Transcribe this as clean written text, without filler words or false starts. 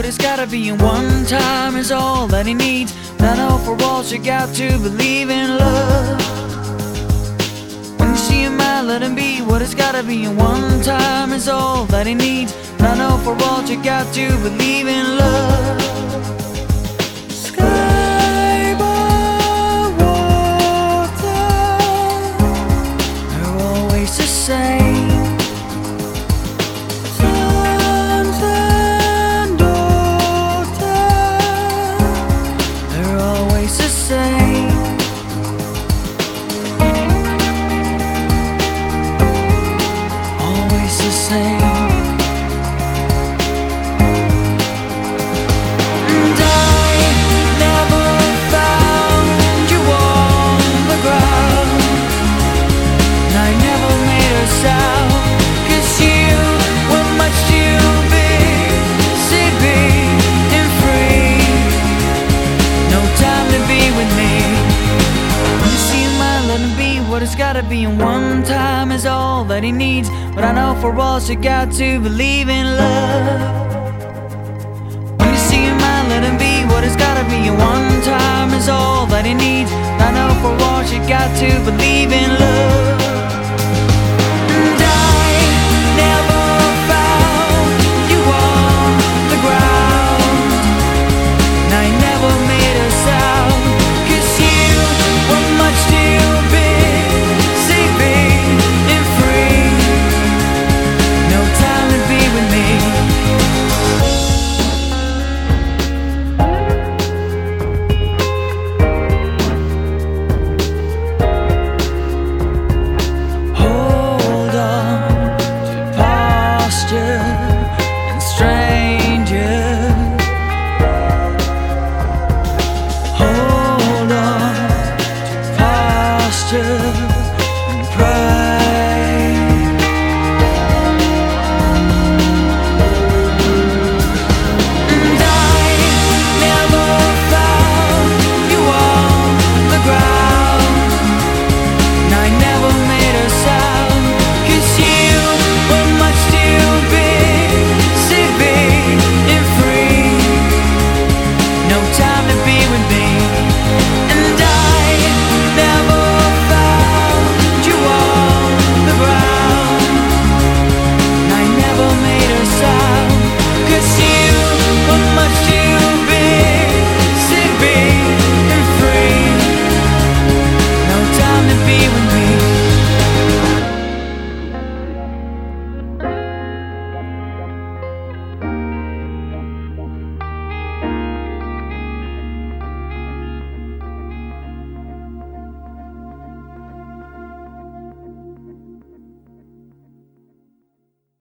what it's gotta be, and one time is all that he needs. But I know for once you got to believe in love. When you see him out, let him be what it's gotta be, and one time is all that he needs. But I know for once you got to believe in love. Sky above water, they're always the same. What it's gotta be, and one time is all that he needs. But I know for once you got to believe in love. When you see him out, let him be what it's gotta be, and one time is all that he needs. But I know for once you got to believe in love.